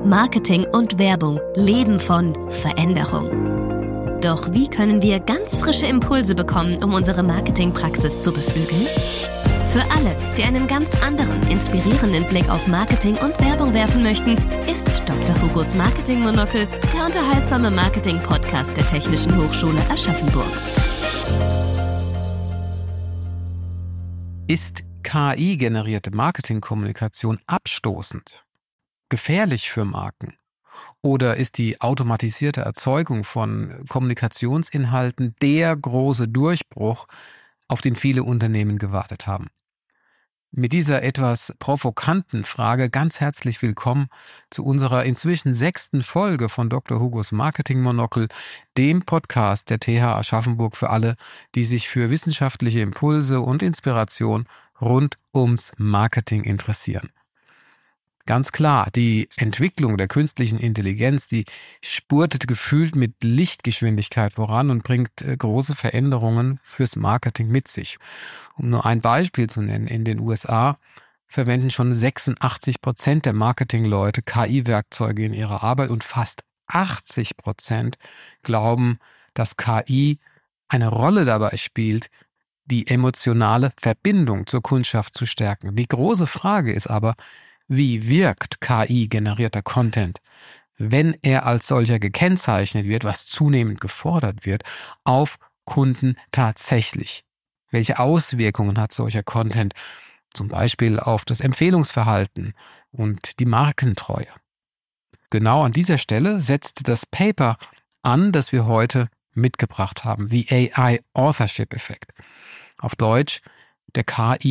Marketing und Werbung leben von Veränderung. Doch wie können wir ganz frische Impulse bekommen, um unsere Marketingpraxis zu beflügeln? Für alle, die einen ganz anderen, inspirierenden Blick auf Marketing und Werbung werfen möchten, ist Dr. Hugos Marketing-Monokel der unterhaltsame Marketing-Podcast der Technischen Hochschule Aschaffenburg. Ist KI-generierte Marketingkommunikation abstoßend, gefährlich für Marken? Oder ist die automatisierte Erzeugung von Kommunikationsinhalten der große Durchbruch, auf den viele Unternehmen gewartet haben? Mit dieser etwas provokanten Frage ganz herzlich willkommen zu unserer inzwischen 6. Folge von Dr. Hugos Marketing-Monokel, dem Podcast der TH Aschaffenburg für alle, die sich für wissenschaftliche Impulse und Inspiration rund ums Marketing interessieren. Ganz klar, die Entwicklung der künstlichen Intelligenz, die spurtet gefühlt mit Lichtgeschwindigkeit voran und bringt große Veränderungen fürs Marketing mit sich. Um nur ein Beispiel zu nennen, in den USA verwenden schon 86% der Marketingleute KI-Werkzeuge in ihrer Arbeit und fast 80% glauben, dass KI eine Rolle dabei spielt, die emotionale Verbindung zur Kundschaft zu stärken. Die große Frage ist aber, wie wirkt KI-generierter Content, wenn er als solcher gekennzeichnet wird, was zunehmend gefordert wird, auf Kunden tatsächlich? Welche Auswirkungen hat solcher Content, zum Beispiel auf das Empfehlungsverhalten und die Markentreue? Genau an dieser Stelle setzt das Paper an, das wir heute mitgebracht haben, The AI Authorship Effect. Auf Deutsch der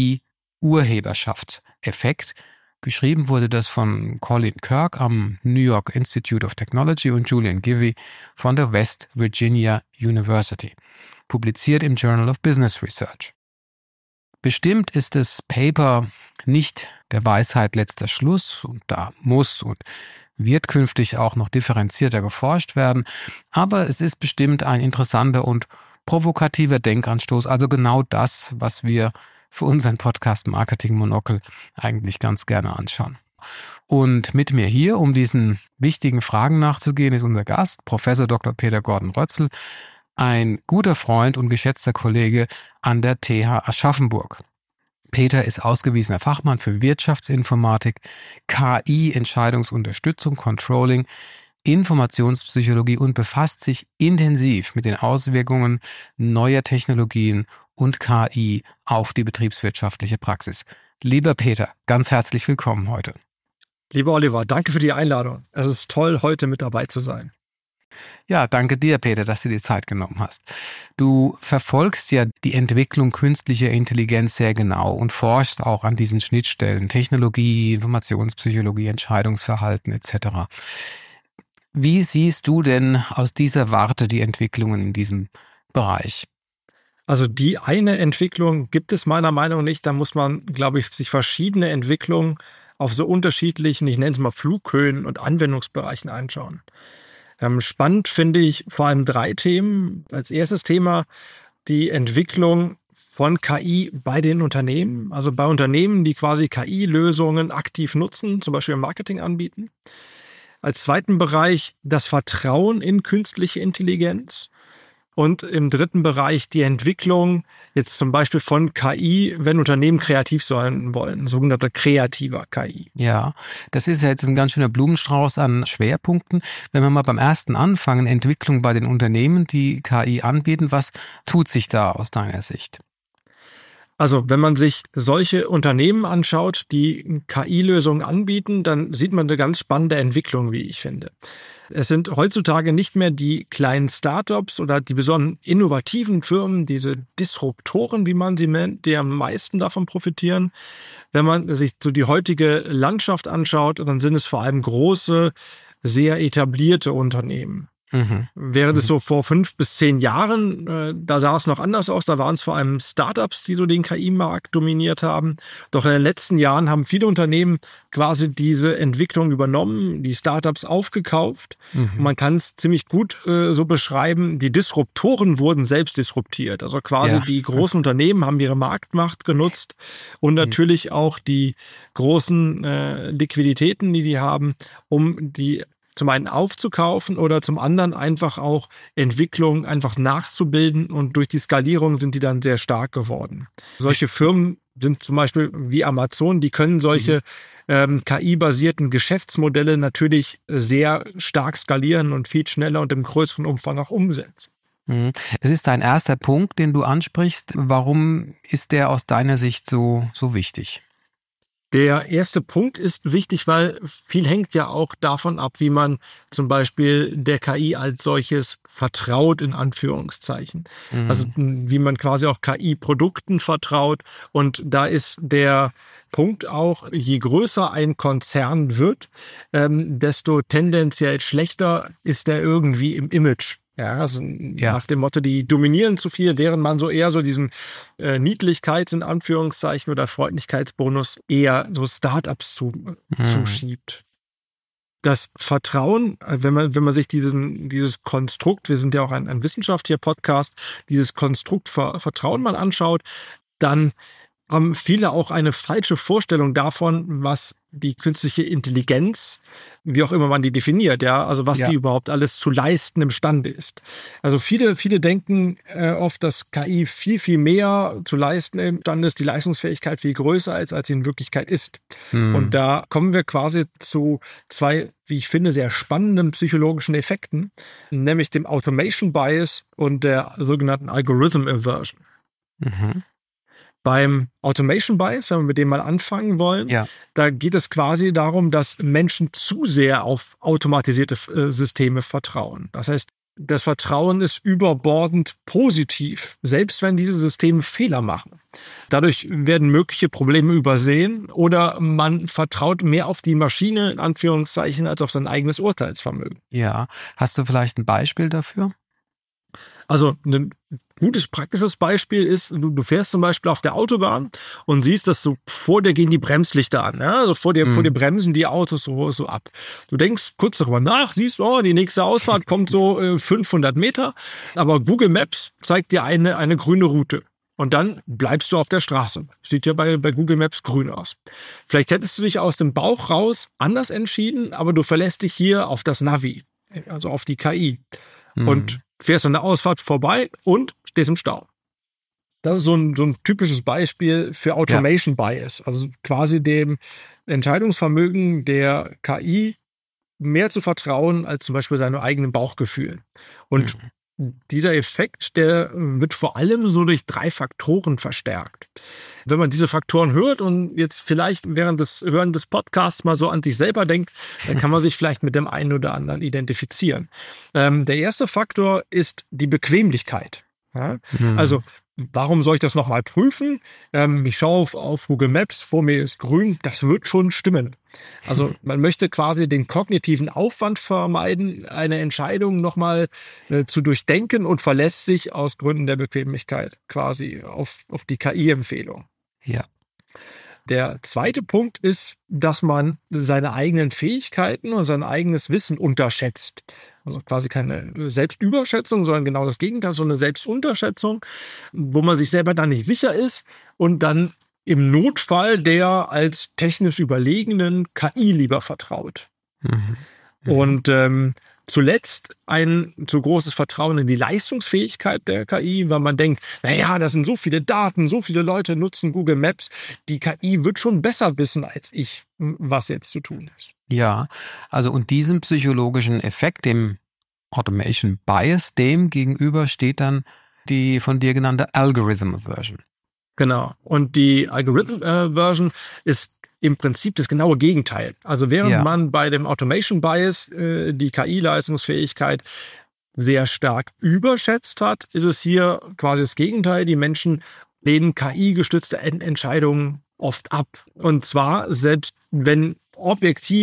KI-Urheberschaftseffekt. Geschrieben wurde das von Colin Kirk am New York Institute of Technology und Julian Givey von der West Virginia University. Publiziert im Journal of Business Research. Bestimmt ist das Paper nicht der Weisheit letzter Schluss und da muss und wird künftig auch noch differenzierter geforscht werden, aber es ist bestimmt ein interessanter und provokativer Denkanstoß, also genau das, was wir für unseren Podcast Marketing Monokel eigentlich ganz gerne anschauen. Und mit mir hier, um diesen wichtigen Fragen nachzugehen, ist unser Gast, Professor Dr. Peter Gordon-Rötzl, ein guter Freund und geschätzter Kollege an der TH Aschaffenburg. Peter ist ausgewiesener Fachmann für Wirtschaftsinformatik, KI, Entscheidungsunterstützung, Controlling, Informationspsychologie und befasst sich intensiv mit den Auswirkungen neuer Technologien und KI auf die betriebswirtschaftliche Praxis. Lieber Peter, ganz herzlich willkommen heute. Lieber Oliver, danke für die Einladung. Es ist toll, heute mit dabei zu sein. Ja, danke dir, Peter, dass du dir Zeit genommen hast. Du verfolgst ja die Entwicklung künstlicher Intelligenz sehr genau und forschst auch an diesen Schnittstellen, Technologie, Informationspsychologie, Entscheidungsverhalten etc. Wie siehst du denn aus dieser Warte die Entwicklungen in diesem Bereich? Also die eine Entwicklung gibt es meiner Meinung nach nicht. Da muss man, glaube ich, sich verschiedene Entwicklungen auf so unterschiedlichen, ich nenne es mal Flughöhen und Anwendungsbereichen anschauen. Spannend finde ich vor allem 3 Themen. Als erstes Thema die Entwicklung von KI bei den Unternehmen, also bei Unternehmen, die quasi KI-Lösungen aktiv nutzen, zum Beispiel im Marketing anbieten. Als zweiten Bereich das Vertrauen in künstliche Intelligenz. Und im dritten Bereich die Entwicklung jetzt zum Beispiel von KI, wenn Unternehmen kreativ sein wollen, sogenannte kreativer KI. Ja, das ist ja jetzt ein ganz schöner Blumenstrauß an Schwerpunkten. Wenn wir mal beim ersten anfangen, Entwicklung bei den Unternehmen, die KI anbieten, was tut sich da aus deiner Sicht? Also wenn man sich solche Unternehmen anschaut, die KI-Lösungen anbieten, dann sieht man eine ganz spannende Entwicklung, wie ich finde. Es sind heutzutage nicht mehr die kleinen Startups oder die besonders innovativen Firmen, diese Disruptoren, wie man sie nennt, die am meisten davon profitieren. Wenn man sich so die heutige Landschaft anschaut, dann sind es vor allem große, sehr etablierte Unternehmen. Während es so vor 5 bis 10 Jahren, da sah es noch anders aus, da waren es vor allem Startups, die so den KI-Markt dominiert haben. Doch in den letzten Jahren haben viele Unternehmen quasi diese Entwicklung übernommen, die Startups aufgekauft. Und man kann es ziemlich gut so beschreiben, die Disruptoren wurden selbst disruptiert. Also quasi die großen Unternehmen haben ihre Marktmacht genutzt und natürlich auch die großen Liquiditäten, die haben, um die zum einen aufzukaufen oder zum anderen einfach auch Entwicklung einfach nachzubilden, und durch die Skalierung sind die dann sehr stark geworden. Solche Firmen sind zum Beispiel wie Amazon, die können solche KI-basierten Geschäftsmodelle natürlich sehr stark skalieren und viel schneller und im größeren Umfang auch umsetzen. Es ist dein erster Punkt, den du ansprichst. Warum ist der aus deiner Sicht so wichtig? Der erste Punkt ist wichtig, weil viel hängt ja auch davon ab, wie man zum Beispiel der KI als solches vertraut, in Anführungszeichen. Also wie man quasi auch KI-Produkten vertraut. Und da ist der Punkt auch, je größer ein Konzern wird, desto tendenziell schlechter ist er irgendwie im Image. Ja, also nach dem Motto, die dominieren zu viel, während man so eher so diesen Niedlichkeits- in Anführungszeichen oder Freundlichkeitsbonus eher so Startups zuschiebt. Das Vertrauen, wenn man sich dieses Konstrukt, wir sind ja auch ein wissenschaftlicher Podcast, dieses Konstrukt Vertrauen mal anschaut, dann haben viele auch eine falsche Vorstellung davon, was die künstliche Intelligenz, wie auch immer man die definiert, also was die überhaupt alles zu leisten imstande ist. Also viele denken oft, dass KI viel, viel mehr zu leisten imstande ist, die Leistungsfähigkeit viel größer als sie in Wirklichkeit ist. Und da kommen wir quasi zu 2, wie ich finde, sehr spannenden psychologischen Effekten, nämlich dem Automation Bias und der sogenannten Algorithm Aversion. Beim Automation Bias, wenn wir mit dem mal anfangen wollen, da geht es quasi darum, dass Menschen zu sehr auf automatisierte Systeme vertrauen. Das heißt, das Vertrauen ist überbordend positiv, selbst wenn diese Systeme Fehler machen. Dadurch werden mögliche Probleme übersehen oder man vertraut mehr auf die Maschine, in Anführungszeichen, als auf sein eigenes Urteilsvermögen. Ja, hast du vielleicht ein Beispiel dafür? Also ein gutes, praktisches Beispiel ist, du fährst zum Beispiel auf der Autobahn und siehst, dass so vor dir gehen die Bremslichter an. Ja? Also vor dir bremsen die Autos so ab. Du denkst kurz darüber nach, siehst, die nächste Ausfahrt kommt so 500 Meter. Aber Google Maps zeigt dir eine grüne Route. Und dann bleibst du auf der Straße. Sieht ja bei Google Maps grün aus. Vielleicht hättest du dich aus dem Bauch raus anders entschieden, aber du verlässt dich hier auf das Navi, also auf die KI. Und fährst an der Ausfahrt vorbei und stehst im Stau. Das ist so ein typisches Beispiel für Automation Bias, also quasi dem Entscheidungsvermögen der KI mehr zu vertrauen als zum Beispiel seinem eigenen Bauchgefühl. Und dieser Effekt, der wird vor allem so durch 3 Faktoren verstärkt. Wenn man diese Faktoren hört und jetzt vielleicht während des Hören des Podcasts mal so an sich selber denkt, dann kann man sich vielleicht mit dem einen oder anderen identifizieren. Der erste Faktor ist die Bequemlichkeit. Ja? Also warum soll ich das nochmal prüfen? Ich schaue auf Google Maps, vor mir ist grün, das wird schon stimmen. Also man möchte quasi den kognitiven Aufwand vermeiden, eine Entscheidung nochmal zu durchdenken und verlässt sich aus Gründen der Bequemlichkeit quasi auf die KI-Empfehlung. Ja. Der zweite Punkt ist, dass man seine eigenen Fähigkeiten und sein eigenes Wissen unterschätzt. Also quasi keine Selbstüberschätzung, sondern genau das Gegenteil, so eine Selbstunterschätzung, wo man sich selber dann nicht sicher ist und dann im Notfall der als technisch überlegenen KI lieber vertraut. Und zuletzt ein zu großes Vertrauen in die Leistungsfähigkeit der KI, weil man denkt, das sind so viele Daten, so viele Leute nutzen Google Maps, die KI wird schon besser wissen als ich, was jetzt zu tun ist. Ja, also und diesem psychologischen Effekt, dem Automation Bias, dem gegenüber steht dann die von dir genannte Algorithm Aversion. Genau. Und die Algorithm Aversion ist im Prinzip das genaue Gegenteil. Also während man bei dem Automation Bias die KI-Leistungsfähigkeit sehr stark überschätzt hat, ist es hier quasi das Gegenteil. Die Menschen lehnen KI-gestützte Entscheidungen oft ab. Und zwar selbst wenn objektiv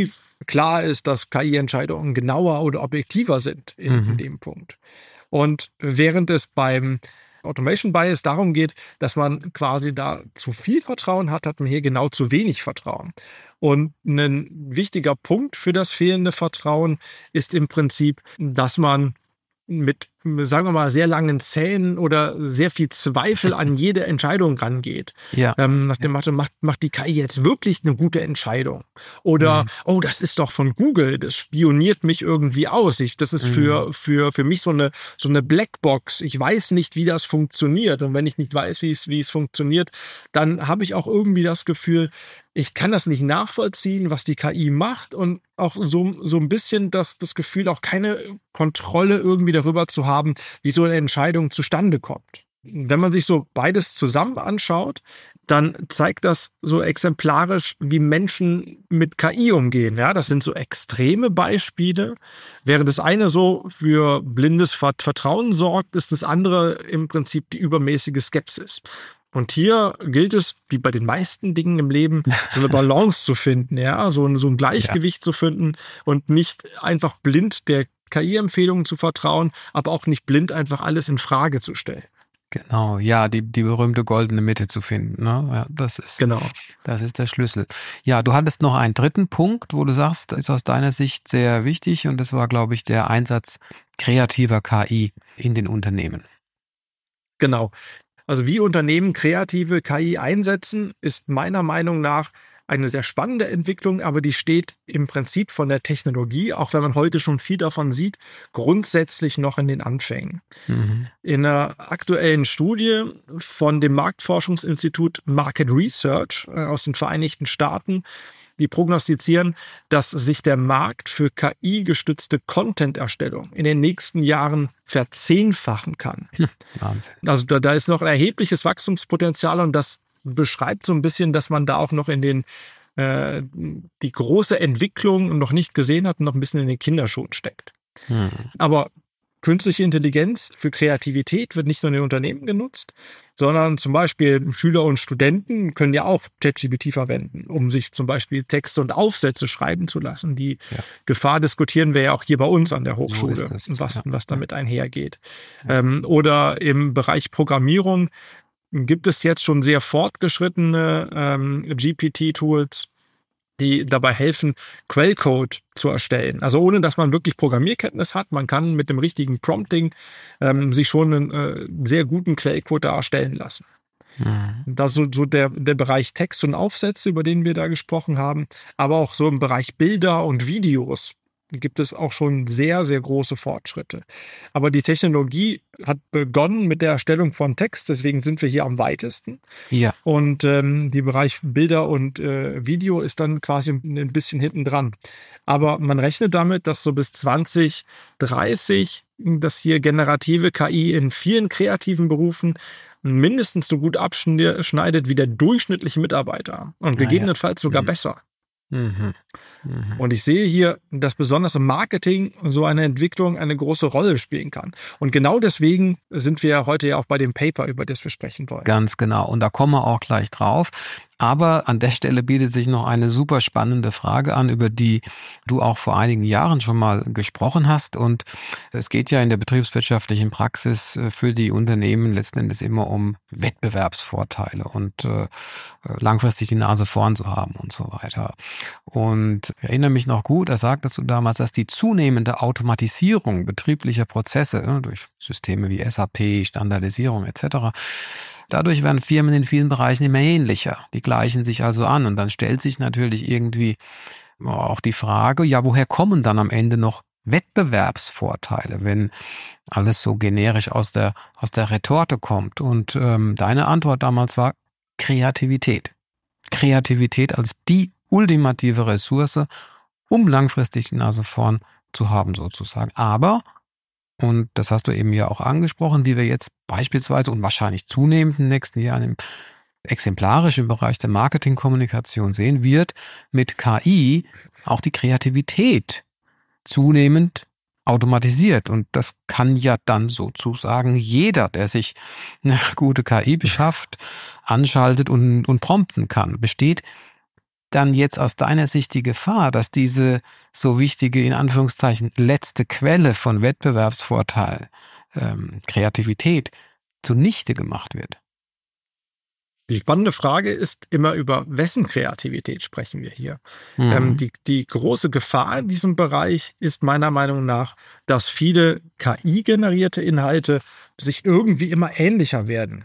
klar ist, dass KI-Entscheidungen genauer oder objektiver sind in dem Punkt. Und während es beim Automation Bias darum geht, dass man quasi da zu viel Vertrauen hat, hat man hier genau zu wenig Vertrauen. Und ein wichtiger Punkt für das fehlende Vertrauen ist im Prinzip, dass man mit, sagen wir mal, sehr langen Zähnen oder sehr viel Zweifel an jede Entscheidung rangeht. Ja. Nach dem Motto, macht die KI jetzt wirklich eine gute Entscheidung? Oder, oh, das ist doch von Google, das spioniert mich irgendwie aus. Das ist für mich so eine Blackbox. Ich weiß nicht, wie das funktioniert. Und wenn ich nicht weiß, wie es funktioniert, dann habe ich auch irgendwie das Gefühl, ich kann das nicht nachvollziehen, was die KI macht, und auch so ein bisschen das Gefühl, auch keine Kontrolle irgendwie darüber zu haben, wie so eine Entscheidung zustande kommt. Wenn man sich so beides zusammen anschaut, dann zeigt das so exemplarisch, wie Menschen mit KI umgehen. Ja, das sind so extreme Beispiele. Während das eine so für blindes Vertrauen sorgt, ist das andere im Prinzip die übermäßige Skepsis. Und hier gilt es, wie bei den meisten Dingen im Leben, so eine Balance zu finden, ja, so ein Gleichgewicht zu finden und nicht einfach blind der KI-Empfehlungen zu vertrauen, aber auch nicht blind einfach alles in Frage zu stellen. Genau, ja, die berühmte goldene Mitte zu finden, ne? Ja, das ist der Schlüssel. Ja, du hattest noch einen dritten Punkt, wo du sagst, ist aus deiner Sicht sehr wichtig, und das war, glaube ich, der Einsatz kreativer KI in den Unternehmen. Genau. Also wie Unternehmen kreative KI einsetzen, ist meiner Meinung nach eine sehr spannende Entwicklung, aber die steht im Prinzip von der Technologie, auch wenn man heute schon viel davon sieht, grundsätzlich noch in den Anfängen. In einer aktuellen Studie von dem Marktforschungsinstitut Market Research aus den Vereinigten Staaten, die prognostizieren, dass sich der Markt für KI-gestützte Content-Erstellung in den nächsten Jahren verzehnfachen kann. Wahnsinn. Also da ist noch ein erhebliches Wachstumspotenzial, und das beschreibt so ein bisschen, dass man da auch noch in die große Entwicklung noch nicht gesehen hat und noch ein bisschen in den Kinderschuhen steckt. Aber künstliche Intelligenz für Kreativität wird nicht nur in den Unternehmen genutzt, sondern zum Beispiel Schüler und Studenten können ja auch ChatGPT verwenden, um sich zum Beispiel Texte und Aufsätze schreiben zu lassen. Die Gefahr diskutieren wir ja auch hier bei uns an der Hochschule, was damit einhergeht. Oder im Bereich Programmierung gibt es jetzt schon sehr fortgeschrittene GPT-Tools, die dabei helfen, Quellcode zu erstellen. Also ohne, dass man wirklich Programmierkenntnis hat. Man kann mit dem richtigen Prompting sich schon einen sehr guten Quellcode da erstellen lassen. Das ist so der Bereich Text und Aufsätze, über den wir da gesprochen haben. Aber auch so im Bereich Bilder und Videos gibt es auch schon sehr, sehr große Fortschritte. Aber die Technologie hat begonnen mit der Erstellung von Text, deswegen sind wir hier am weitesten. Ja. Und die Bereich Bilder und Video ist dann quasi ein bisschen hinten dran. Aber man rechnet damit, dass so bis 2030, dass hier generative KI in vielen kreativen Berufen mindestens so gut abschneidet wie der durchschnittliche Mitarbeiter und gegebenenfalls sogar besser. Und ich sehe hier, dass besonders im Marketing so eine Entwicklung eine große Rolle spielen kann. Und genau deswegen sind wir heute ja auch bei dem Paper, über das wir sprechen wollen. Ganz genau. Und da kommen wir auch gleich drauf. Aber an der Stelle bietet sich noch eine super spannende Frage an, über die du auch vor einigen Jahren schon mal gesprochen hast. Und es geht ja in der betriebswirtschaftlichen Praxis für die Unternehmen letzten Endes immer um Wettbewerbsvorteile und langfristig die Nase vorn zu haben und so weiter. Und ich erinnere mich noch gut, da sagtest du damals, dass die zunehmende Automatisierung betrieblicher Prozesse durch Systeme wie SAP, Standardisierung etc., dadurch werden Firmen in vielen Bereichen immer ähnlicher. Die gleichen sich also an. Und dann stellt sich natürlich irgendwie auch die Frage, ja, woher kommen dann am Ende noch Wettbewerbsvorteile, wenn alles so generisch aus der Retorte kommt? Und deine Antwort damals war Kreativität. Kreativität als die ultimative Ressource, um langfristig die Nase vorn zu haben sozusagen. Aber, und das hast du eben ja auch angesprochen, wie wir jetzt beispielsweise und wahrscheinlich zunehmend in den nächsten Jahren exemplarisch im Bereich der Marketingkommunikation sehen, wird mit KI auch die Kreativität zunehmend automatisiert. Und das kann ja dann sozusagen jeder, der sich eine gute KI beschafft, anschaltet und prompten kann. Besteht dann jetzt aus deiner Sicht die Gefahr, dass diese so wichtige, in Anführungszeichen, letzte Quelle von Wettbewerbsvorteil, Kreativität, zunichte gemacht wird? Die spannende Frage ist immer, über wessen Kreativität sprechen wir hier? Die große Gefahr in diesem Bereich ist meiner Meinung nach, dass viele KI-generierte Inhalte sich irgendwie immer ähnlicher werden.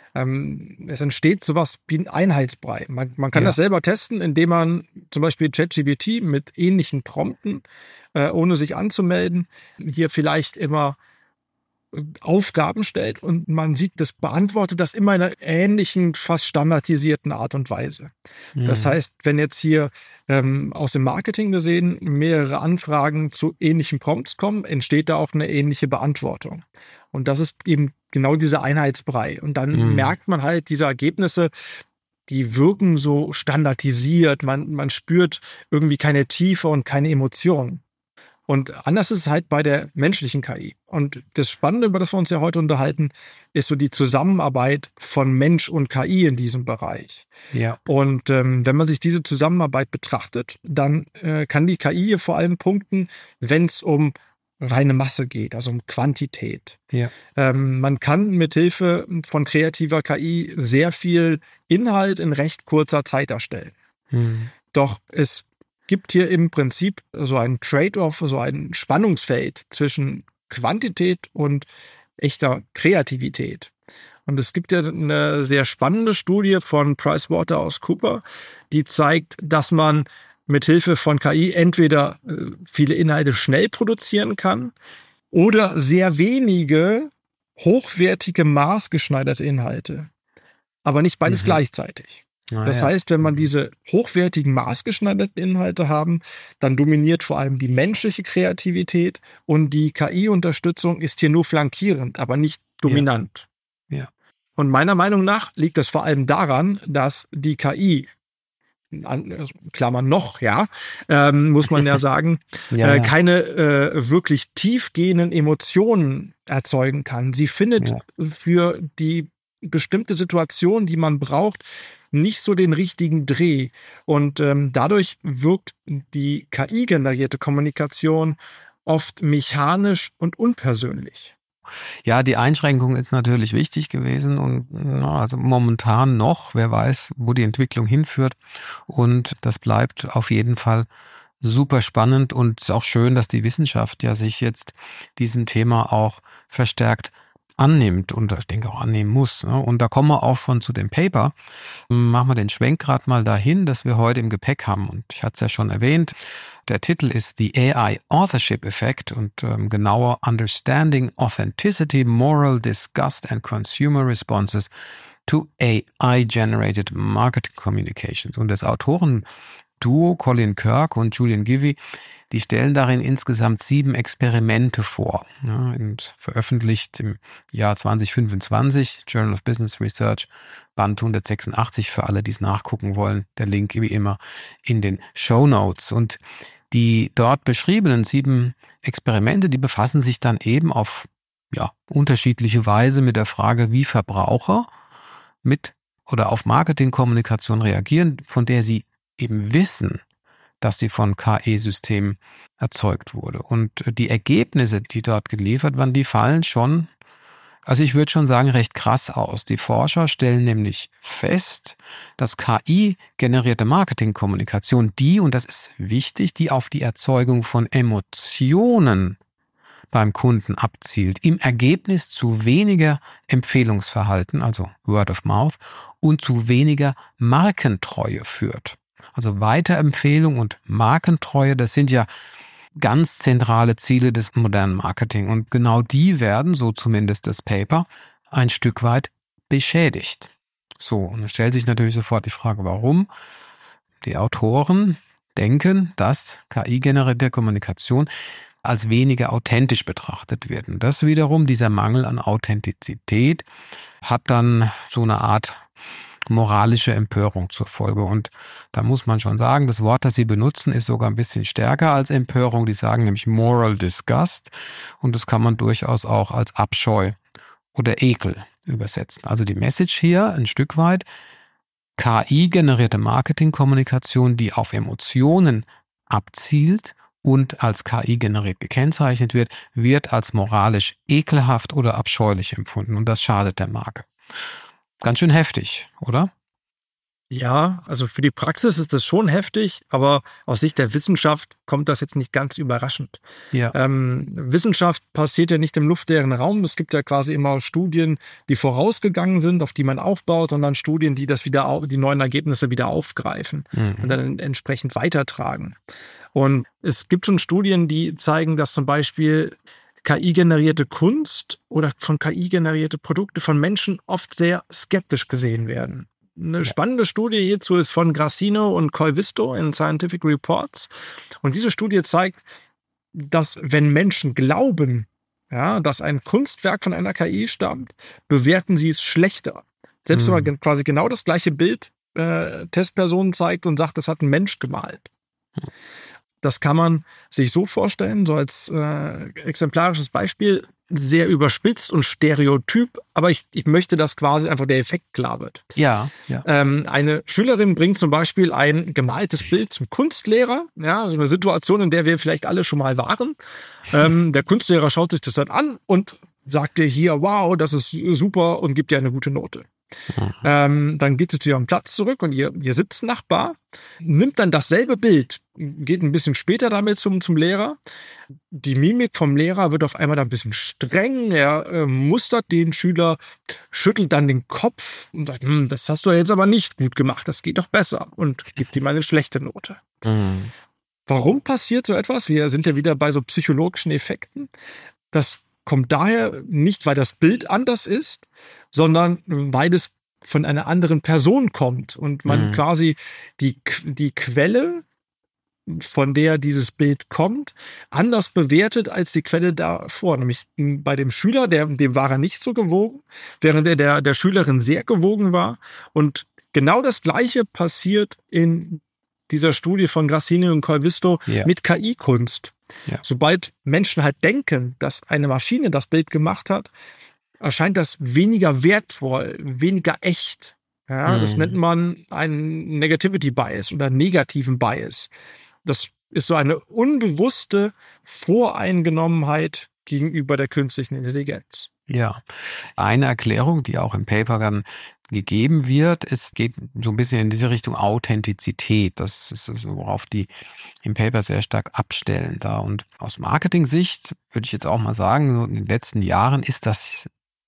Es entsteht sowas wie ein Einheitsbrei. Man kann das selber testen, indem man zum Beispiel ChatGPT mit ähnlichen Prompten, ohne sich anzumelden, hier vielleicht immer Aufgaben stellt und man sieht, das beantwortet das immer in einer ähnlichen, fast standardisierten Art und Weise. Das heißt, wenn jetzt hier aus dem Marketing gesehen mehrere Anfragen zu ähnlichen Prompts kommen, entsteht da auch eine ähnliche Beantwortung. Und das ist eben genau dieser Einheitsbrei. Und dann merkt man halt, diese Ergebnisse, die wirken so standardisiert. Man spürt irgendwie keine Tiefe und keine Emotionen. Und anders ist es halt bei der menschlichen KI. Und das Spannende, über das wir uns ja heute unterhalten, ist so die Zusammenarbeit von Mensch und KI in diesem Bereich. Ja. Und wenn man sich diese Zusammenarbeit betrachtet, dann kann die KI hier vor allem punkten, wenn es um reine Masse geht, also um Quantität. Ja. Man kann mithilfe von kreativer KI sehr viel Inhalt in recht kurzer Zeit erstellen. Doch es gibt hier im Prinzip so ein Trade-off, so ein Spannungsfeld zwischen Quantität und echter Kreativität. Und es gibt ja eine sehr spannende Studie von PricewaterhouseCoopers, die zeigt, dass man mit Hilfe von KI entweder viele Inhalte schnell produzieren kann oder sehr wenige hochwertige, maßgeschneiderte Inhalte. Aber nicht beides gleichzeitig. Das heißt, wenn man diese hochwertigen, maßgeschneiderten Inhalte haben, dann dominiert vor allem die menschliche Kreativität und die KI-Unterstützung ist hier nur flankierend, aber nicht dominant. Ja. Und meiner Meinung nach liegt das vor allem daran, dass die KI, Klammer noch, muss man ja sagen, keine wirklich tiefgehenden Emotionen erzeugen kann. Sie findet für die bestimmte Situation, die man braucht, nicht so den richtigen Dreh. Und dadurch wirkt die KI-generierte Kommunikation oft mechanisch und unpersönlich. Ja, die Einschränkung ist natürlich wichtig gewesen und also momentan noch, wer weiß, wo die Entwicklung hinführt. Und das bleibt auf jeden Fall super spannend und es ist auch schön, dass die Wissenschaft ja sich jetzt diesem Thema auch verstärkt annimmt und ich denke auch annehmen muss. Und da kommen wir auch schon zu dem Paper. Machen wir den Schwenk gerade mal dahin, dass wir heute im Gepäck haben. Und ich hatte es ja schon erwähnt, der Titel ist The AI Authorship Effect und genauer Understanding Authenticity, Moral Disgust and Consumer Responses to AI-Generated Marketing Communications. Und das Autorenduo Colin Kirk und Julian Givey, die stellen darin insgesamt 7 Experimente vor, und veröffentlicht im Jahr 2025, Journal of Business Research, Band 186, für alle, die es nachgucken wollen. Der Link wie immer in den Shownotes. Und die dort beschriebenen 7 Experimente, die befassen sich dann eben auf unterschiedliche Weise mit der Frage, wie Verbraucher mit oder auf Marketingkommunikation reagieren, von der sie eben wissen, dass sie von KI-Systemen erzeugt wurde. Und die Ergebnisse, die dort geliefert werden, die fallen schon, also ich würde schon sagen, recht krass aus. Die Forscher stellen nämlich fest, dass KI-generierte Marketingkommunikation, und das ist wichtig, die auf die Erzeugung von Emotionen beim Kunden abzielt, im Ergebnis zu weniger Empfehlungsverhalten, also Word of Mouth, und zu weniger Markentreue führt. Also Weiterempfehlung und Markentreue, das sind ja ganz zentrale Ziele des modernen Marketing. Und genau die werden, so zumindest das Paper, ein Stück weit beschädigt. So, und dann stellt sich natürlich sofort die Frage, warum? Die Autoren denken, dass KI-generierte Kommunikation als weniger authentisch betrachtet wird. Und das wiederum, dieser Mangel an Authentizität, hat dann so eine Art moralische Empörung zur Folge. Und da muss man schon sagen, das Wort, das sie benutzen, ist sogar ein bisschen stärker als Empörung. Die sagen nämlich Moral Disgust und das kann man durchaus auch als Abscheu oder Ekel übersetzen. Also die Message hier ein Stück weit, KI-generierte Marketingkommunikation, die auf Emotionen abzielt und als KI generiert gekennzeichnet wird, wird als moralisch ekelhaft oder abscheulich empfunden. Und das schadet der Marke. Ganz schön heftig, oder? Ja, also für die Praxis ist das schon heftig, aber aus Sicht der Wissenschaft kommt das jetzt nicht ganz überraschend. Ja. Wissenschaft passiert ja nicht im luftleeren Raum. Es gibt ja quasi immer Studien, die vorausgegangen sind, auf die man aufbaut, und dann Studien, die die neuen Ergebnisse wieder aufgreifen und dann entsprechend weitertragen. Und es gibt schon Studien, die zeigen, dass zum Beispiel KI-generierte Kunst oder von KI-generierte Produkte von Menschen oft sehr skeptisch gesehen werden. Eine spannende Studie hierzu ist von Grassino und Koivisto in Scientific Reports. Und diese Studie zeigt, dass wenn Menschen glauben, ja, dass ein Kunstwerk von einer KI stammt, bewerten sie es schlechter. Selbst wenn man quasi genau das gleiche Bild Testpersonen zeigt und sagt, das hat ein Mensch gemalt. Das kann man sich so vorstellen, so als exemplarisches Beispiel, sehr überspitzt und stereotyp, aber ich möchte, dass quasi einfach der Effekt klar wird. Ja. Eine Schülerin bringt zum Beispiel ein gemaltes Bild zum Kunstlehrer, ja, also eine Situation, in der wir vielleicht alle schon mal waren. Der Kunstlehrer schaut sich das dann an und sagt dir hier, wow, das ist super, und gibt dir eine gute Note. Dann geht sie zu ihrem Platz zurück und ihr Sitznachbar nimmt dann dasselbe Bild, geht ein bisschen später damit zum Lehrer. Die Mimik vom Lehrer wird auf einmal dann ein bisschen streng, er mustert den Schüler, schüttelt dann den Kopf und sagt, das hast du jetzt aber nicht gut gemacht, das geht doch besser, und gibt ihm eine schlechte Note. Warum passiert so etwas? Wir sind ja wieder bei so psychologischen Effekten. Das kommt daher nicht, weil das Bild anders ist, sondern weil es von einer anderen Person kommt und man quasi die Quelle, von der dieses Bild kommt, anders bewertet als die Quelle davor. Nämlich bei dem Schüler, dem war er nicht so gewogen, während er der Schülerin sehr gewogen war. Und genau das Gleiche passiert in dieser Studie von Grassini und Koivisto mit KI-Kunst. Ja. Sobald Menschen halt denken, dass eine Maschine das Bild gemacht hat, erscheint das weniger wertvoll, weniger echt. Ja, das nennt man einen Negativity Bias oder negativen Bias. Das ist so eine unbewusste Voreingenommenheit gegenüber der künstlichen Intelligenz. Ja, eine Erklärung, die auch im Paper dann gegeben wird, es geht so ein bisschen in diese Richtung Authentizität. Das ist so, worauf die im Paper sehr stark abstellen da. Und aus Marketing-Sicht würde ich jetzt auch mal sagen, so in den letzten Jahren ist das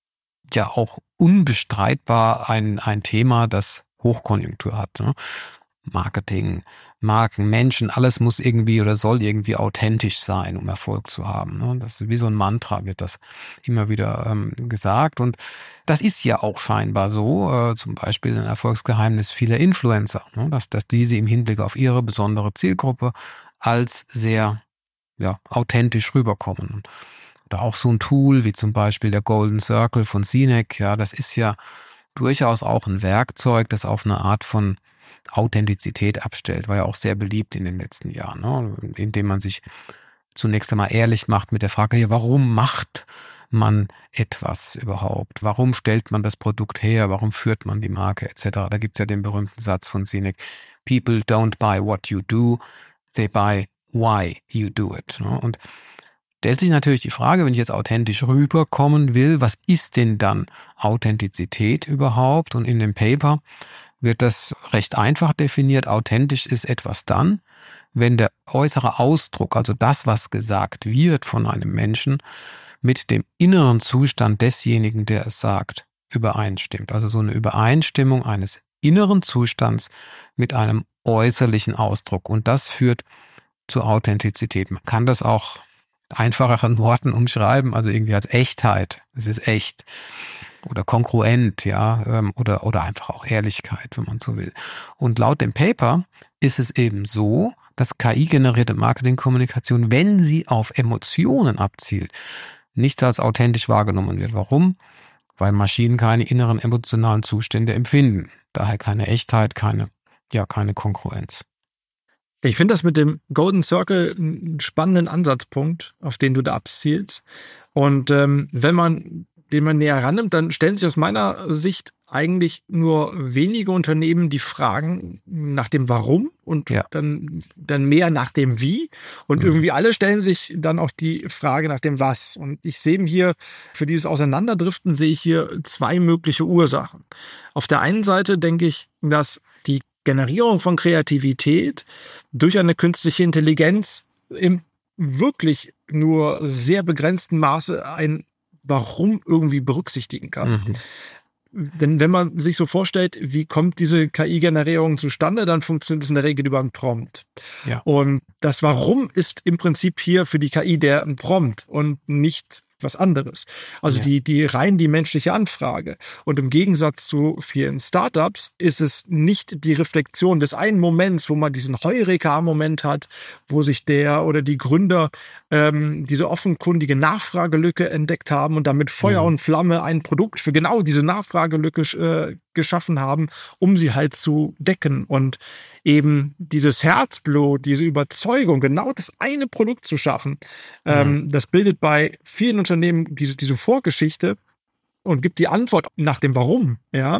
ja auch unbestreitbar ein Thema, das Hochkonjunktur hat. Ne? Marketing, Marken, Menschen, alles muss irgendwie oder soll irgendwie authentisch sein, um Erfolg zu haben. Ne? Das ist wie so ein Mantra, wird das immer wieder gesagt. Und das ist ja auch scheinbar so, zum Beispiel ein Erfolgsgeheimnis vieler Influencer, ne? dass diese im Hinblick auf ihre besondere Zielgruppe als sehr authentisch rüberkommen. Oder auch so ein Tool wie zum Beispiel der Golden Circle von Sinek, ja, das ist ja durchaus auch ein Werkzeug, das auf eine Art von Authentizität abstellt, war ja auch sehr beliebt in den letzten Jahren, ne? Indem man sich zunächst einmal ehrlich macht mit der Frage, ja, warum macht man etwas überhaupt? Warum stellt man das Produkt her? Warum führt man die Marke etc.? Da gibt's ja den berühmten Satz von Sinek, People don't buy what you do, they buy why you do it. Ne? Und stellt sich natürlich die Frage, wenn ich jetzt authentisch rüberkommen will, was ist denn dann Authentizität überhaupt? Und in dem Paper wird das recht einfach definiert. Authentisch ist etwas dann, wenn der äußere Ausdruck, also das, was gesagt wird von einem Menschen, mit dem inneren Zustand desjenigen, der es sagt, übereinstimmt. Also so eine Übereinstimmung eines inneren Zustands mit einem äußerlichen Ausdruck. Und das führt zur Authentizität. Man kann das auch einfacheren Worten umschreiben, also irgendwie als Echtheit. Es ist echt. Oder kongruent, ja, oder einfach auch Ehrlichkeit, wenn man so will. Und laut dem Paper ist es eben so, dass KI-generierte Marketingkommunikation, wenn sie auf Emotionen abzielt, nicht als authentisch wahrgenommen wird. Warum? Weil Maschinen keine inneren emotionalen Zustände empfinden. Daher keine Echtheit, keine Kongruenz. Ich finde das mit dem Golden Circle einen spannenden Ansatzpunkt, auf den du da abzielst. Und wenn man den man näher rannimmt, dann stellen sich aus meiner Sicht eigentlich nur wenige Unternehmen die Fragen nach dem Warum und dann mehr nach dem Wie. Und irgendwie alle stellen sich dann auch die Frage nach dem Was. Und ich sehe hier, für dieses Auseinanderdriften sehe ich hier zwei mögliche Ursachen. Auf der einen Seite denke ich, dass die Generierung von Kreativität durch eine künstliche Intelligenz im wirklich nur sehr begrenzten Maße ein Warum irgendwie berücksichtigen kann. Denn wenn man sich so vorstellt, wie kommt diese KI-Generierung zustande, dann funktioniert es in der Regel über einen Prompt. Ja. Und das Warum ist im Prinzip hier für die KI der ein Prompt und nicht was anderes. Also die menschliche Anfrage. Und im Gegensatz zu vielen Startups ist es nicht die Reflexion des einen Moments, wo man diesen Heureka-Moment hat, wo sich der oder die Gründer diese offenkundige Nachfragelücke entdeckt haben und damit Feuer und Flamme ein Produkt für genau diese Nachfragelücke geschaffen haben, um sie halt zu decken und eben dieses Herzblut, diese Überzeugung, genau das eine Produkt zu schaffen, das bildet bei vielen Unternehmen diese Vorgeschichte und gibt die Antwort nach dem Warum,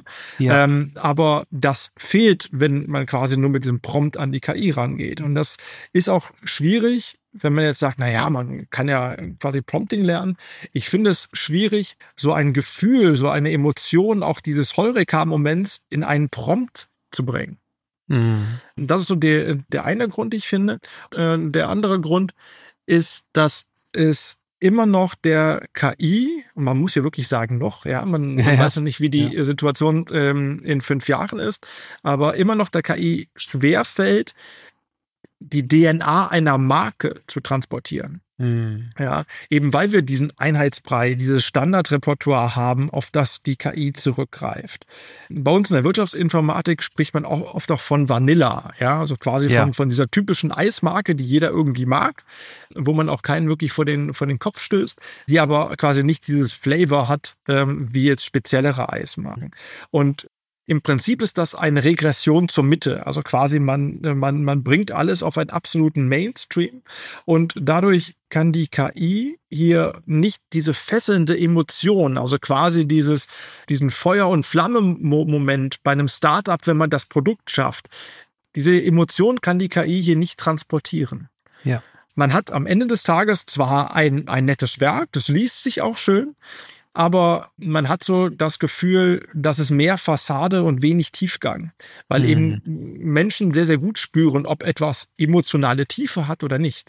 aber das fehlt, wenn man quasi nur mit diesem Prompt an die KI rangeht. Und das ist auch schwierig, wenn man jetzt sagt, man kann ja quasi Prompting lernen. Ich finde es schwierig, so ein Gefühl, so eine Emotion, auch dieses Heureka-Moments in einen Prompt zu bringen. Das ist so der eine Grund, ich finde. Der andere Grund ist, dass es immer noch der KI, und man muss ja wirklich sagen noch, man weiß ja nicht, wie die Situation in 5 Jahren ist, aber immer noch der KI schwerfällt, die DNA einer Marke zu transportieren. Ja, eben weil wir diesen Einheitsbrei, dieses Standardrepertoire haben, auf das die KI zurückgreift. Bei uns in der Wirtschaftsinformatik spricht man auch oft von Vanilla, also quasi von dieser typischen Eismarke, die jeder irgendwie mag, wo man auch keinen wirklich vor den Kopf stößt, die aber quasi nicht dieses Flavor hat, wie jetzt speziellere Eismarken. Und im Prinzip ist das eine Regression zur Mitte. Also quasi man bringt alles auf einen absoluten Mainstream und dadurch kann die KI hier nicht diese fesselnde Emotion, also quasi diesen Feuer- und Flamme-Moment bei einem Startup, wenn man das Produkt schafft. Diese Emotion kann die KI hier nicht transportieren. Ja. Man hat am Ende des Tages zwar ein nettes Werk, das liest sich auch schön, aber man hat so das Gefühl, dass es mehr Fassade und wenig Tiefgang, weil eben Menschen sehr, sehr gut spüren, ob etwas emotionale Tiefe hat oder nicht.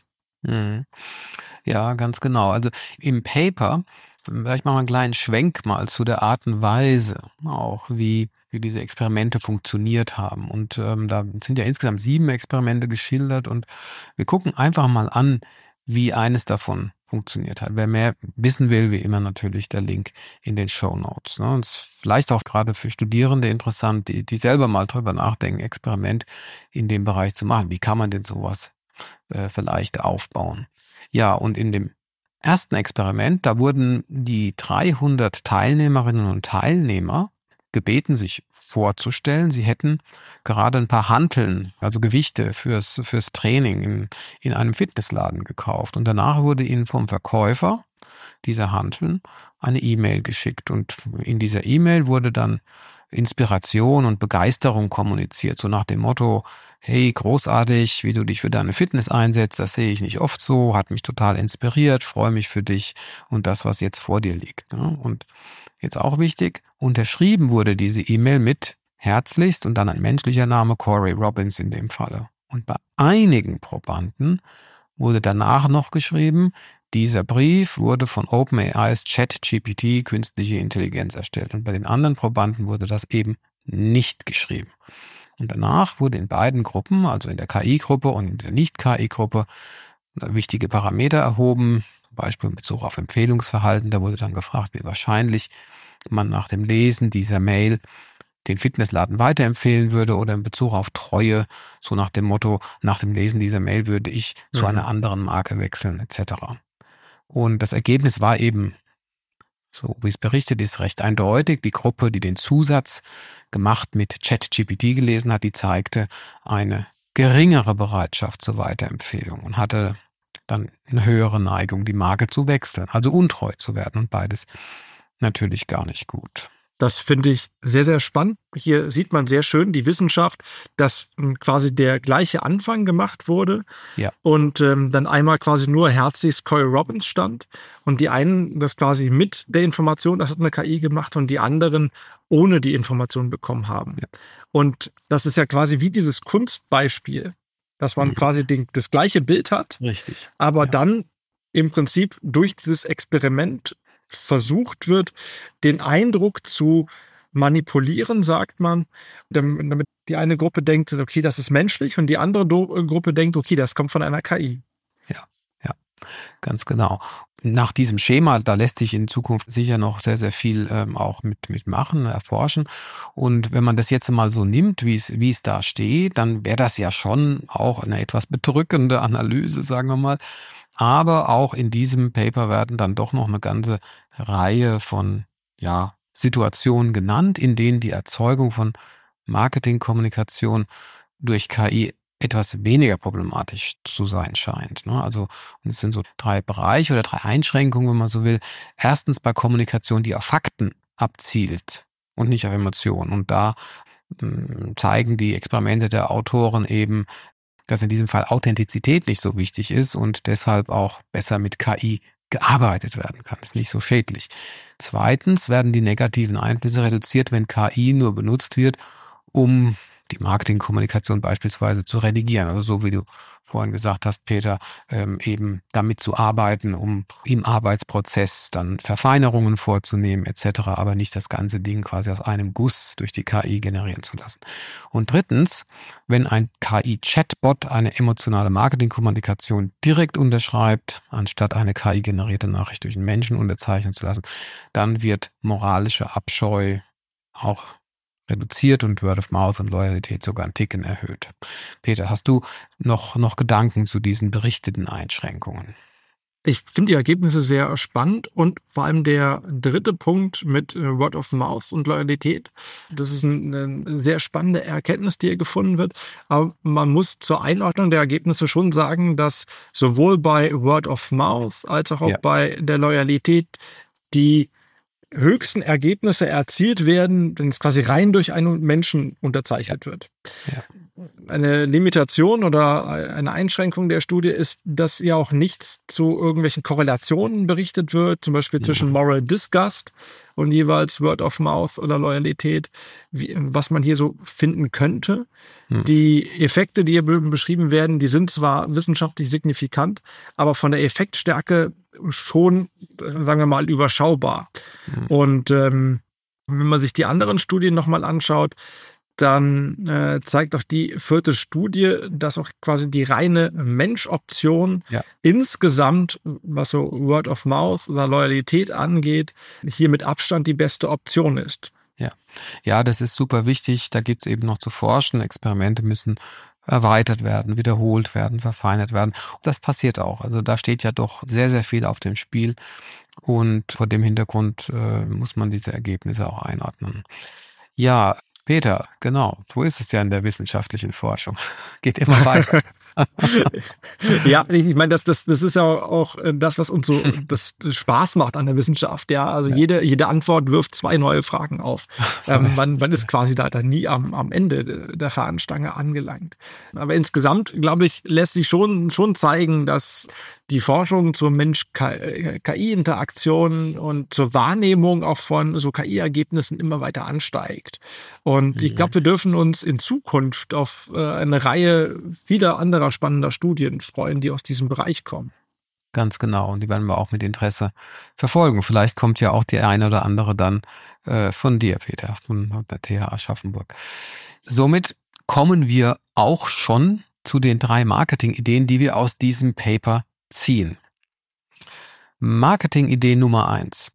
Ja, ganz genau. Also im Paper, vielleicht machen wir einen kleinen Schwenk mal zu der Art und Weise, auch wie diese Experimente funktioniert haben. Und da sind ja insgesamt 7 Experimente geschildert und wir gucken einfach mal an, wie eines davon funktioniert hat. Wer mehr wissen will, wie immer natürlich der Link in den Shownotes. Und es ist vielleicht auch gerade für Studierende interessant, die selber mal drüber nachdenken, Experiment in dem Bereich zu machen. Wie kann man denn sowas vielleicht aufbauen? Ja, und in dem ersten Experiment, da wurden die 300 Teilnehmerinnen und Teilnehmer gebeten, sich vorzustellen, sie hätten gerade ein paar Hanteln, also Gewichte fürs Training in einem Fitnessladen gekauft. Und danach wurde ihnen vom Verkäufer dieser Hanteln eine E-Mail geschickt. Und in dieser E-Mail wurde dann Inspiration und Begeisterung kommuniziert, so nach dem Motto, hey, großartig, wie du dich für deine Fitness einsetzt, das sehe ich nicht oft so, hat mich total inspiriert, freue mich für dich und das, was jetzt vor dir liegt. Und jetzt auch wichtig, unterschrieben wurde diese E-Mail mit herzlichst und dann ein menschlicher Name, Corey Robbins in dem Falle. Und bei einigen Probanden wurde danach noch geschrieben, dieser Brief wurde von OpenAI's ChatGPT, künstliche Intelligenz, erstellt. Und bei den anderen Probanden wurde das eben nicht geschrieben. Und danach wurde in beiden Gruppen, also in der KI-Gruppe und in der Nicht-KI-Gruppe, wichtige Parameter erhoben, zum Beispiel in Bezug auf Empfehlungsverhalten. Da wurde dann gefragt, wie wahrscheinlich man nach dem Lesen dieser Mail den Fitnessladen weiterempfehlen würde oder in Bezug auf Treue, so nach dem Motto, nach dem Lesen dieser Mail würde ich zu einer anderen Marke wechseln, etc. Und das Ergebnis war eben, so wie es berichtet ist, recht eindeutig. Die Gruppe, die den Zusatz gemacht mit ChatGPT gelesen hat, die zeigte eine geringere Bereitschaft zur Weiterempfehlung und hatte dann eine höhere Neigung, die Marke zu wechseln, also untreu zu werden. Und beides natürlich gar nicht gut. Das finde ich sehr, sehr spannend. Hier sieht man sehr schön die Wissenschaft, dass quasi der gleiche Anfang gemacht wurde und dann einmal quasi nur Herzigs Cory Robbins stand und die einen das quasi mit der Information, das hat eine KI gemacht und die anderen ohne die Information bekommen haben. Ja. Und das ist ja quasi wie dieses Kunstbeispiel, dass man quasi das gleiche Bild hat, richtig, aber dann im Prinzip durch dieses Experiment versucht wird, den Eindruck zu manipulieren, sagt man, damit die eine Gruppe denkt, okay, das ist menschlich und die andere Gruppe denkt, okay, das kommt von einer KI. Ja, ganz genau. Nach diesem Schema, da lässt sich in Zukunft sicher noch sehr, sehr viel auch mit machen, erforschen. Und wenn man das jetzt mal so nimmt, wie es da steht, dann wäre das ja schon auch eine etwas bedrückende Analyse, sagen wir mal. Aber auch in diesem Paper werden dann doch noch eine ganze Reihe von Situationen genannt, in denen die Erzeugung von Marketingkommunikation durch KI etwas weniger problematisch zu sein scheint. Also es sind so 3 Bereiche oder 3 Einschränkungen, wenn man so will. Erstens bei Kommunikation, die auf Fakten abzielt und nicht auf Emotionen. Und da zeigen die Experimente der Autoren eben, dass in diesem Fall Authentizität nicht so wichtig ist und deshalb auch besser mit KI gearbeitet werden kann. Ist nicht so schädlich. Zweitens werden die negativen Einflüsse reduziert, wenn KI nur benutzt wird, um die Marketingkommunikation beispielsweise zu redigieren. Also so wie du vorhin gesagt hast, Peter, eben damit zu arbeiten, um im Arbeitsprozess dann Verfeinerungen vorzunehmen etc., aber nicht das ganze Ding quasi aus einem Guss durch die KI generieren zu lassen. Und drittens, wenn ein KI-Chatbot eine emotionale Marketingkommunikation direkt unterschreibt, anstatt eine KI-generierte Nachricht durch einen Menschen unterzeichnen zu lassen, dann wird moralische Abscheu auch reduziert und Word of Mouth und Loyalität sogar einen Ticken erhöht. Peter, hast du noch Gedanken zu diesen berichteten Einschränkungen? Ich finde die Ergebnisse sehr spannend und vor allem der dritte Punkt mit Word of Mouth und Loyalität. Das ist eine sehr spannende Erkenntnis, die hier gefunden wird. Aber man muss zur Einordnung der Ergebnisse schon sagen, dass sowohl bei Word of Mouth als auch bei der Loyalität die höchsten Ergebnisse erzielt werden, wenn es quasi rein durch einen Menschen unterzeichnet wird. Ja. Eine Limitation oder eine Einschränkung der Studie ist, dass ja auch nichts zu irgendwelchen Korrelationen berichtet wird, zum Beispiel zwischen Moral Disgust und jeweils Word of Mouth oder Loyalität, was man hier so finden könnte. Die Effekte, die hier beschrieben werden, die sind zwar wissenschaftlich signifikant, aber von der Effektstärke schon, sagen wir mal, überschaubar. Und wenn man sich die anderen Studien nochmal anschaut, dann zeigt auch die 4. Studie, dass auch quasi die reine Mensch-Option insgesamt, was so Word of Mouth oder Loyalität angeht, hier mit Abstand die beste Option ist. Ja, das ist super wichtig. Da gibt's eben noch zu forschen. Experimente müssen erweitert werden, wiederholt werden, verfeinert werden. Das passiert auch. Also da steht ja doch sehr, sehr viel auf dem Spiel. Und vor dem Hintergrund muss man diese Ergebnisse auch einordnen. Ja, Peter, genau. So ist es ja in der wissenschaftlichen Forschung. Geht immer weiter. Ja, ich meine, das ist ja auch das, was uns so das Spaß macht an der Wissenschaft. Ja, also jede Antwort wirft 2 neue Fragen auf. Man ist quasi da nie am Ende der Fahnenstange angelangt. Aber insgesamt, glaube ich, lässt sich schon zeigen, dass die Forschung zur Mensch-KI-Interaktion und zur Wahrnehmung auch von so KI-Ergebnissen immer weiter ansteigt. Und ich glaube, wir dürfen uns in Zukunft auf eine Reihe vieler anderer spannender Studien freuen, die aus diesem Bereich kommen. Ganz genau. Und die werden wir auch mit Interesse verfolgen. Vielleicht kommt ja auch die eine oder andere dann von dir, Peter, von der TH Aschaffenburg. Somit kommen wir auch schon zu den 3 Marketing-Ideen, die wir aus diesem Paper ziehen. Marketing-Idee Nummer 1.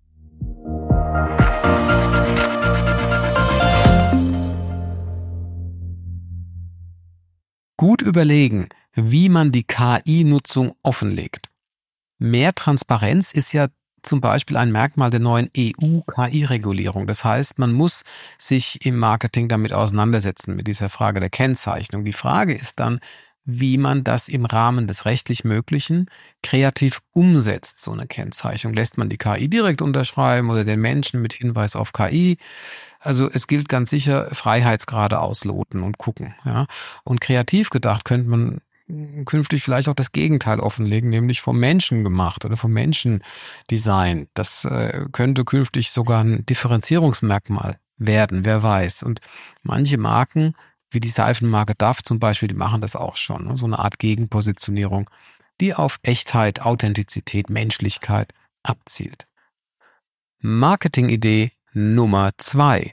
Gut überlegen, wie man die KI-Nutzung offenlegt. Mehr Transparenz ist ja zum Beispiel ein Merkmal der neuen EU-KI-Regulierung. Das heißt, man muss sich im Marketing damit auseinandersetzen, mit dieser Frage der Kennzeichnung. Die Frage ist dann, wie man das im Rahmen des rechtlich Möglichen kreativ umsetzt, so eine Kennzeichnung. Lässt man die KI direkt unterschreiben oder den Menschen mit Hinweis auf KI? Also es gilt ganz sicher, Freiheitsgrade ausloten und gucken. Ja? Und kreativ gedacht könnte man künftig vielleicht auch das Gegenteil offenlegen, nämlich vom Menschen gemacht oder vom Menschen designt. Das könnte künftig sogar ein Differenzierungsmerkmal werden, wer weiß. Und manche Marken, wie die Seifenmarke Dove zum Beispiel, die machen das auch schon. Ne? So eine Art Gegenpositionierung, die auf Echtheit, Authentizität, Menschlichkeit abzielt. Marketingidee Nummer 2.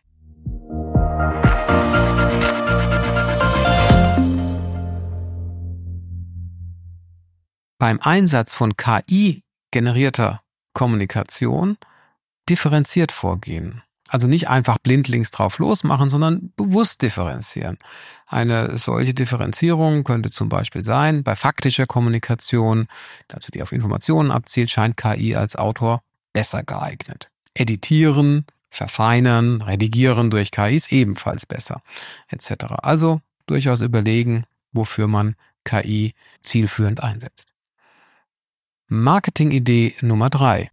Beim Einsatz von KI-generierter Kommunikation differenziert vorgehen. Also nicht einfach blindlings drauf losmachen, sondern bewusst differenzieren. Eine solche Differenzierung könnte zum Beispiel sein, bei faktischer Kommunikation, also die auf Informationen abzielt, scheint KI als Autor besser geeignet. Editieren, verfeinern, redigieren durch KI ist ebenfalls besser, etc. Also durchaus überlegen, wofür man KI zielführend einsetzt. Marketingidee Nummer 3.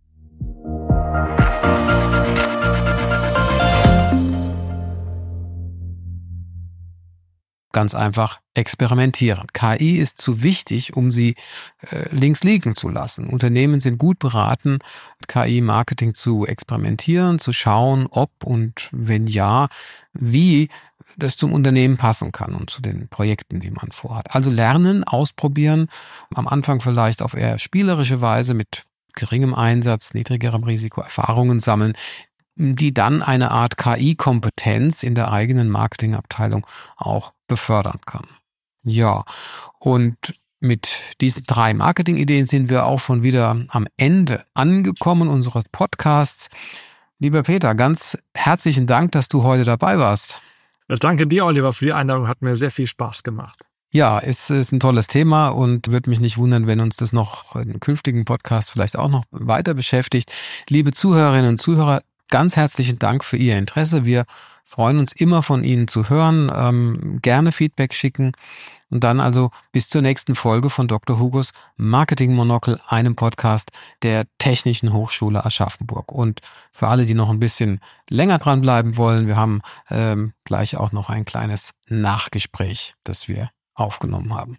Ganz einfach experimentieren. KI ist zu wichtig, um sie links liegen zu lassen. Unternehmen sind gut beraten, KI-Marketing zu experimentieren, zu schauen, ob und wenn ja, wie das zum Unternehmen passen kann und zu den Projekten, die man vorhat. Also lernen, ausprobieren, am Anfang vielleicht auf eher spielerische Weise mit geringem Einsatz, niedrigerem Risiko, Erfahrungen sammeln, die dann eine Art KI-Kompetenz in der eigenen Marketingabteilung auch befördern kann. Ja, und mit diesen 3 Marketingideen sind wir auch schon wieder am Ende angekommen unseres Podcasts. Lieber Peter, ganz herzlichen Dank, dass du heute dabei warst. Ja, danke dir, Oliver, für die Einladung. Hat mir sehr viel Spaß gemacht. Ja, es ist ein tolles Thema und würde mich nicht wundern, wenn uns das noch in künftigen Podcasts vielleicht auch noch weiter beschäftigt. Liebe Zuhörerinnen und Zuhörer, ganz herzlichen Dank für Ihr Interesse. Wir freuen uns immer von Ihnen zu hören. Gerne Feedback schicken. Und dann also bis zur nächsten Folge von Dr. Hugos Marketing Monokel, einem Podcast der Technischen Hochschule Aschaffenburg. Und für alle, die noch ein bisschen länger dranbleiben wollen, wir haben gleich auch noch ein kleines Nachgespräch, das wir aufgenommen haben.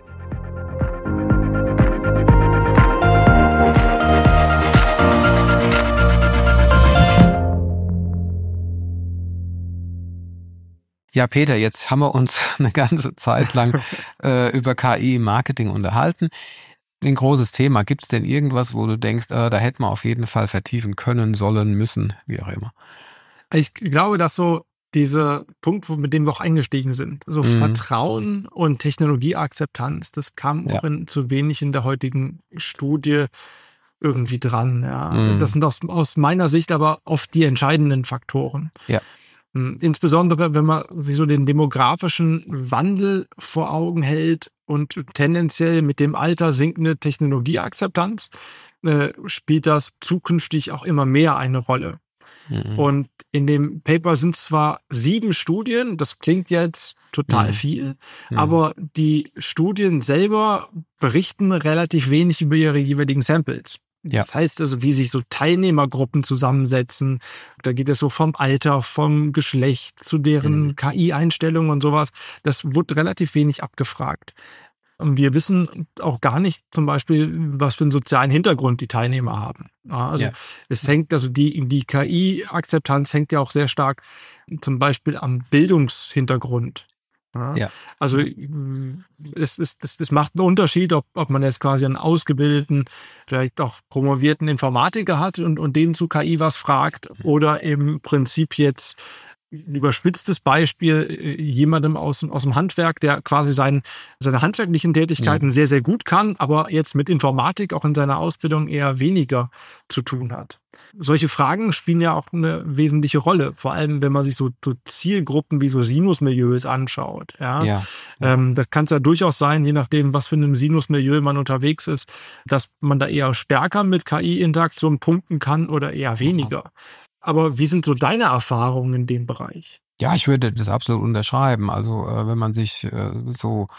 Ja, Peter, jetzt haben wir uns eine ganze Zeit lang über KI im Marketing unterhalten. Ein großes Thema. Gibt es denn irgendwas, wo du denkst, da hätten wir auf jeden Fall vertiefen können, sollen, müssen, wie auch immer? Ich glaube, dass so dieser Punkt, mit dem wir auch eingestiegen sind, so Vertrauen und Technologieakzeptanz, das kam auch zu wenig in der heutigen Studie irgendwie dran. Ja. Das sind aus meiner Sicht aber oft die entscheidenden Faktoren. Ja. Insbesondere, wenn man sich so den demografischen Wandel vor Augen hält und tendenziell mit dem Alter sinkende Technologieakzeptanz, spielt das zukünftig auch immer mehr eine Rolle. Und in dem Paper sind zwar 7 Studien, das klingt jetzt total viel, aber die Studien selber berichten relativ wenig über ihre jeweiligen Samples. Ja. Das heißt also, wie sich so Teilnehmergruppen zusammensetzen. Da geht es so vom Alter, vom Geschlecht zu deren KI-Einstellungen und sowas. Das wird relativ wenig abgefragt. Und wir wissen auch gar nicht zum Beispiel, was für einen sozialen Hintergrund die Teilnehmer haben. Also es hängt, also die KI-Akzeptanz hängt ja auch sehr stark zum Beispiel am Bildungshintergrund. Ja. Also es macht einen Unterschied, ob man jetzt quasi einen ausgebildeten, vielleicht auch promovierten Informatiker hat und den zu KI was fragt oder im Prinzip jetzt ein überspitztes Beispiel jemandem aus dem Handwerk, der quasi seine handwerklichen Tätigkeiten sehr, sehr gut kann, aber jetzt mit Informatik auch in seiner Ausbildung eher weniger zu tun hat. Solche Fragen spielen ja auch eine wesentliche Rolle, vor allem wenn man sich so Zielgruppen wie so Sinusmilieus anschaut. Da kann es ja durchaus sein, je nachdem, was für einem Sinusmilieu man unterwegs ist, dass man da eher stärker mit KI-Interaktion punkten kann oder eher weniger. Aber wie sind so deine Erfahrungen in dem Bereich? Ja, ich würde das absolut unterschreiben. Also wenn man sich so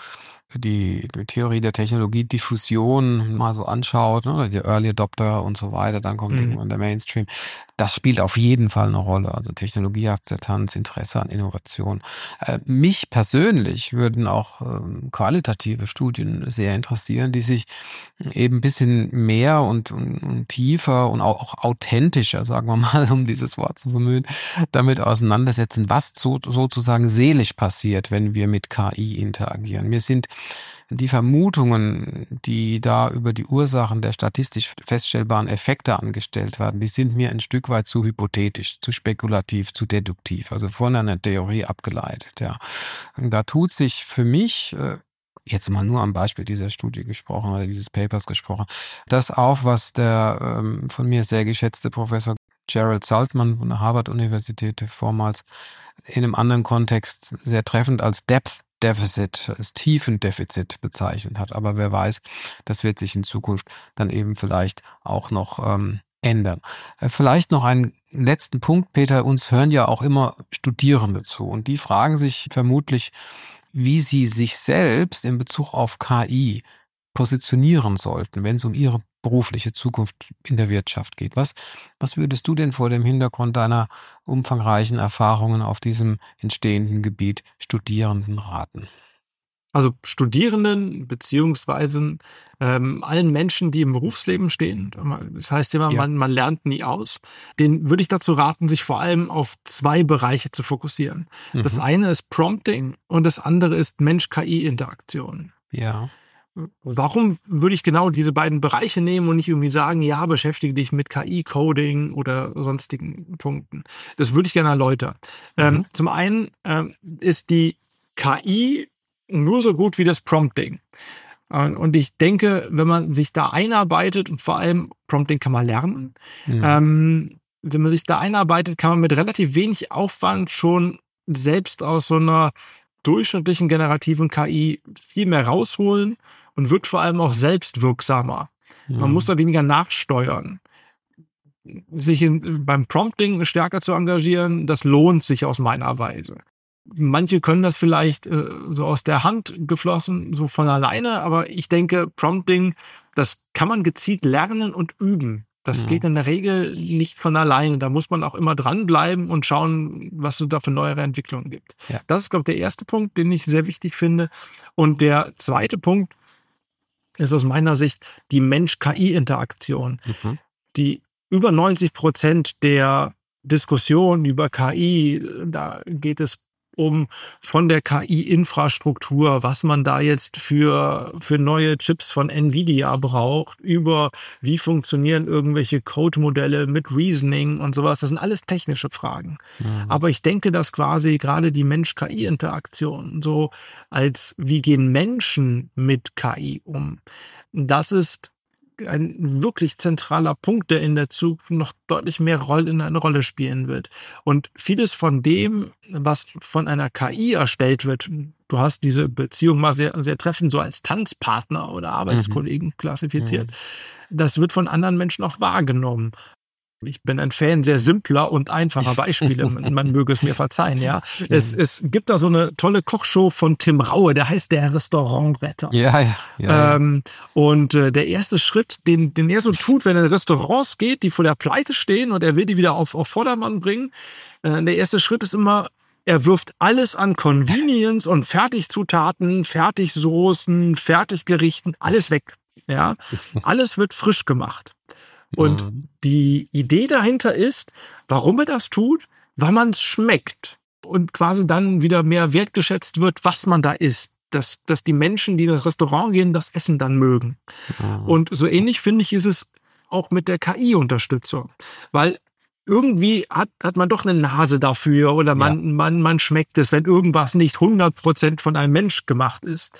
die Theorie der Technologiediffusion mal so anschaut, ne, die Early Adopter und so weiter, dann kommt irgendwann der Mainstream. Das spielt auf jeden Fall eine Rolle. Also Technologieakzeptanz, Interesse an Innovation. Mich persönlich würden auch qualitative Studien sehr interessieren, die sich eben ein bisschen mehr und tiefer und auch authentischer, sagen wir mal, um dieses Wort zu bemühen, damit auseinandersetzen, was sozusagen seelisch passiert, wenn wir mit KI interagieren. Mir sind die Vermutungen, die da über die Ursachen der statistisch feststellbaren Effekte angestellt werden, die sind mir ein Stück weit zu hypothetisch, zu spekulativ, zu deduktiv, also von einer Theorie abgeleitet. Ja, und da tut sich für mich jetzt mal nur am Beispiel dieser Studie gesprochen oder dieses Papers gesprochen, das auf, was der von mir sehr geschätzte Professor Gerald Saltman von der Harvard-Universität vormals in einem anderen Kontext sehr treffend als Depth Deficit, als Tiefendefizit bezeichnet hat. Aber wer weiß, das wird sich in Zukunft dann eben vielleicht auch noch ändern. Vielleicht noch einen letzten Punkt, Peter. Uns hören ja auch immer Studierende zu und die fragen sich vermutlich, wie sie sich selbst in Bezug auf KI positionieren sollten, wenn es um ihre berufliche Zukunft in der Wirtschaft geht. Was würdest du denn vor dem Hintergrund deiner umfangreichen Erfahrungen auf diesem entstehenden Gebiet Studierenden raten? Also Studierenden beziehungsweise allen Menschen, die im Berufsleben stehen, das heißt immer, man lernt nie aus, denen würde ich dazu raten, sich vor allem auf 2 Bereiche zu fokussieren. Das eine ist Prompting und das andere ist Mensch-KI-Interaktion. Ja. Warum würde ich genau diese beiden Bereiche nehmen und nicht irgendwie sagen, ja, beschäftige dich mit KI-Coding oder sonstigen Punkten? Das würde ich gerne erläutern. Zum einen ist die KI nur so gut wie das Prompting. Und ich denke, wenn man sich da einarbeitet, und vor allem Prompting kann man lernen, wenn man sich da einarbeitet, kann man mit relativ wenig Aufwand schon selbst aus so einer durchschnittlichen generativen KI viel mehr rausholen und wird vor allem auch selbst wirksamer. Man muss da weniger nachsteuern. Sich beim Prompting stärker zu engagieren, das lohnt sich aus meiner Weise. Manche können das vielleicht so aus der Hand geflossen, so von alleine, aber ich denke, Prompting, das kann man gezielt lernen und üben. Das geht in der Regel nicht von alleine. Da muss man auch immer dranbleiben und schauen, was es da für neuere Entwicklungen gibt. Ja. Das ist, glaube ich, der erste Punkt, den ich sehr wichtig finde. Und der zweite Punkt ist aus meiner Sicht die Mensch-KI-Interaktion. Die über 90% der Diskussion über KI, da geht es um von der KI-Infrastruktur, was man da jetzt für neue Chips von Nvidia braucht, über wie funktionieren irgendwelche Code-Modelle mit Reasoning und sowas. Das sind alles technische Fragen. Aber ich denke, dass quasi gerade die Mensch-KI-Interaktion so als wie gehen Menschen mit KI um, das ist ein wirklich zentraler Punkt, der in der Zukunft noch deutlich mehr eine Rolle spielen wird. Und vieles von dem, was von einer KI erstellt wird, du hast diese Beziehung mal sehr, sehr treffend so als Tanzpartner oder Arbeitskollegen klassifiziert, das wird von anderen Menschen auch wahrgenommen. Ich bin ein Fan sehr simpler und einfacher Beispiele. Man möge es mir verzeihen, ja. Es gibt da so eine tolle Kochshow von Tim Raue, der heißt der Restaurantretter. Ja. Und der erste Schritt, den er so tut, wenn er in Restaurants geht, die vor der Pleite stehen und er will die wieder auf Vordermann bringen, der erste Schritt ist immer, er wirft alles an Convenience und Fertigzutaten, Fertigsoßen, Fertiggerichten, alles weg. Ja, alles wird frisch gemacht. Und die Idee dahinter ist, warum er das tut, weil man es schmeckt und quasi dann wieder mehr wertgeschätzt wird, was man da isst. Dass die Menschen, die in das Restaurant gehen, das Essen dann mögen. Und so ähnlich, finde ich, ist es auch mit der KI-Unterstützung. Weil irgendwie hat man doch eine Nase dafür oder man schmeckt es, wenn irgendwas nicht 100% von einem Mensch gemacht ist.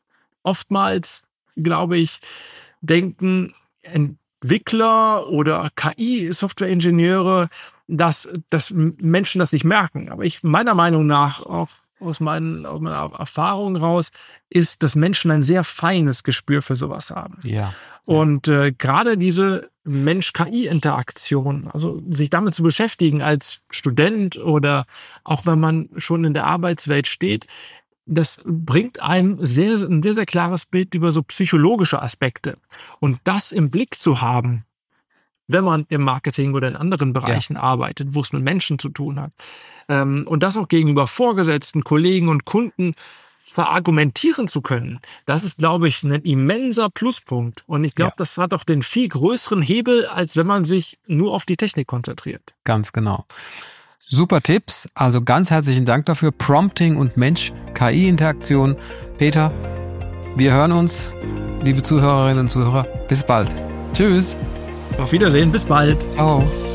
Oftmals, glaube ich, denken Entwickler oder KI-Software-Ingenieure, dass Menschen das nicht merken. Aber meiner Meinung nach, auch aus meiner Erfahrung raus, ist, dass Menschen ein sehr feines Gespür für sowas haben. Ja. Und gerade diese Mensch-KI-Interaktion, also sich damit zu beschäftigen als Student oder auch wenn man schon in der Arbeitswelt steht, das bringt einem ein sehr, sehr klares Bild über so psychologische Aspekte. Und das im Blick zu haben, wenn man im Marketing oder in anderen Bereichen arbeitet, wo es mit Menschen zu tun hat, und das auch gegenüber Vorgesetzten, Kollegen und Kunden verargumentieren zu können, das ist, glaube ich, ein immenser Pluspunkt. Und ich glaube, das hat auch den viel größeren Hebel, als wenn man sich nur auf die Technik konzentriert. Ganz genau. Super Tipps, also ganz herzlichen Dank dafür. Prompting und Mensch-KI-Interaktion. Peter, wir hören uns, liebe Zuhörerinnen und Zuhörer. Bis bald. Tschüss. Auf Wiedersehen, bis bald. Ciao.